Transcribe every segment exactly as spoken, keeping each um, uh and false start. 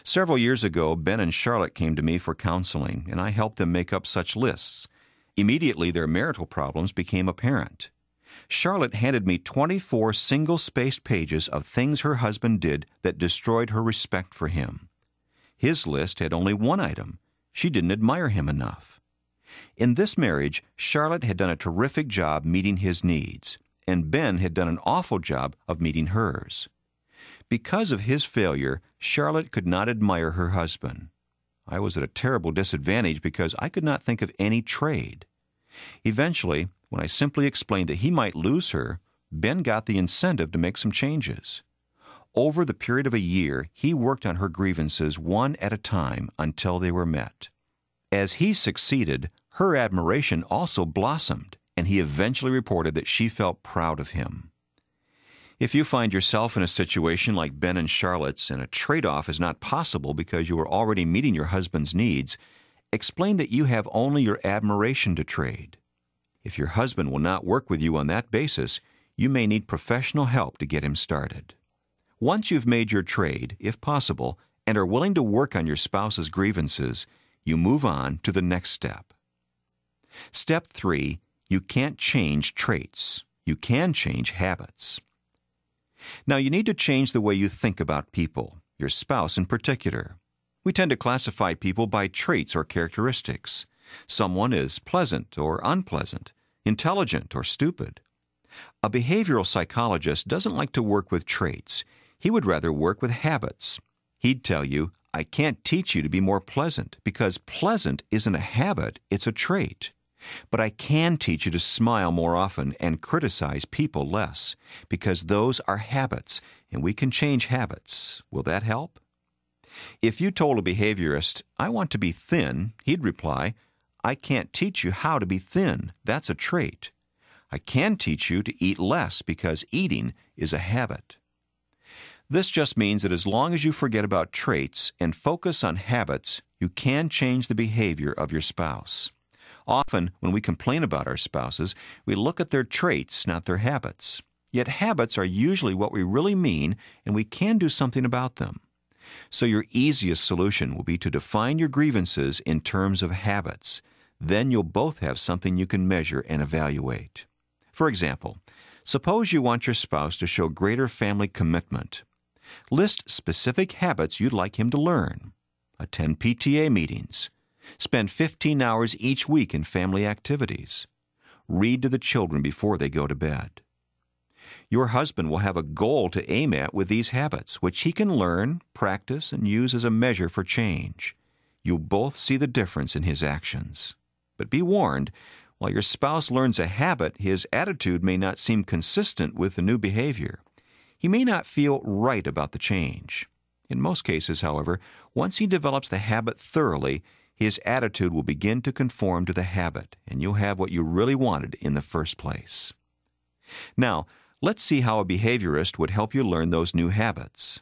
Several years ago, Ben and Charlotte came to me for counseling, and I helped them make up such lists. Immediately, their marital problems became apparent. Charlotte handed me twenty-four single-spaced pages of things her husband did that destroyed her respect for him. His list had only one item. She didn't admire him enough. In this marriage, Charlotte had done a terrific job meeting his needs, and Ben had done an awful job of meeting hers. Because of his failure, Charlotte could not admire her husband. I was at a terrible disadvantage because I could not think of any trade. Eventually, when I simply explained that he might lose her, Ben got the incentive to make some changes. Over the period of a year, he worked on her grievances one at a time until they were met. As he succeeded, her admiration also blossomed, and he eventually reported that she felt proud of him. If you find yourself in a situation like Ben and Charlotte's and a trade-off is not possible because you are already meeting your husband's needs, explain that you have only your admiration to trade. If your husband will not work with you on that basis, you may need professional help to get him started. Once you've made your trade, if possible, and are willing to work on your spouse's grievances, you move on to the next step. Step three, you can't change traits. You can change habits. Now, you need to change the way you think about people, your spouse in particular. We tend to classify people by traits or characteristics. Someone is pleasant or unpleasant, intelligent or stupid. A behavioral psychologist doesn't like to work with traits. He would rather work with habits. He'd tell you, I can't teach you to be more pleasant because pleasant isn't a habit, it's a trait. But I can teach you to smile more often and criticize people less, because those are habits, and we can change habits. Will that help? If you told a behaviorist, I want to be thin, he'd reply, I can't teach you how to be thin. That's a trait. I can teach you to eat less because eating is a habit. This just means that as long as you forget about traits and focus on habits, you can change the behavior of your spouse. Often, when we complain about our spouses, we look at their traits, not their habits. Yet habits are usually what we really mean, and we can do something about them. So your easiest solution will be to define your grievances in terms of habits. Then you'll both have something you can measure and evaluate. For example, suppose you want your spouse to show greater family commitment. List specific habits you'd like him to learn. Attend P T A meetings. Spend fifteen hours each week in family activities. Read to the children before they go to bed. Your husband will have a goal to aim at with these habits, which he can learn, practice, and use as a measure for change. You'll both see the difference in his actions. But be warned, while your spouse learns a habit, his attitude may not seem consistent with the new behavior. He may not feel right about the change. In most cases, however, once he develops the habit thoroughly, his attitude will begin to conform to the habit, and you'll have what you really wanted in the first place. Now, let's see how a behaviorist would help you learn those new habits.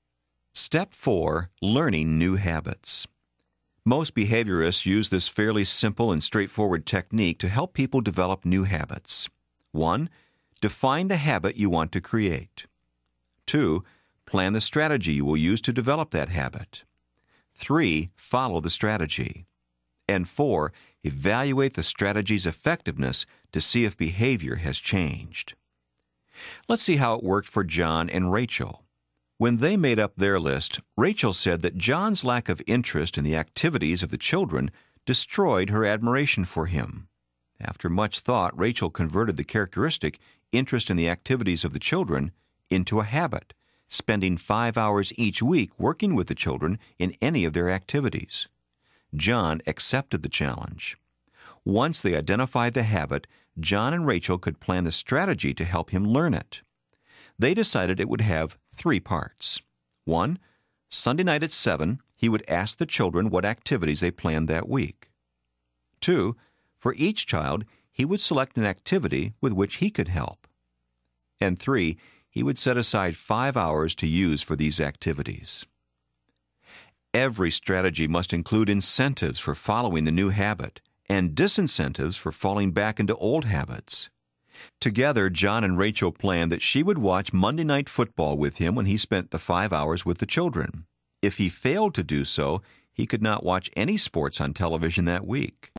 Step four, learning new habits. Most behaviorists use this fairly simple and straightforward technique to help people develop new habits. One, define the habit you want to create. Two, plan the strategy you will use to develop that habit. Three, follow the strategy. And four, evaluate the strategy's effectiveness to see if behavior has changed. Let's see how it worked for John and Rachel. When they made up their list, Rachel said that John's lack of interest in the activities of the children destroyed her admiration for him. After much thought, Rachel converted the characteristic, interest in the activities of the children, into a habit, spending five hours each week working with the children in any of their activities. John accepted the challenge. Once they identified the habit, John and Rachel could plan the strategy to help him learn it. They decided it would have three parts. One, Sunday night at seven, he would ask the children what activities they planned that week. Two, for each child, he would select an activity with which he could help. And three, he would set aside five hours to use for these activities. Every strategy must include incentives for following the new habit and disincentives for falling back into old habits. Together, John and Rachel planned that she would watch Monday Night Football with him when he spent the five hours with the children. If he failed to do so, he could not watch any sports on television that week.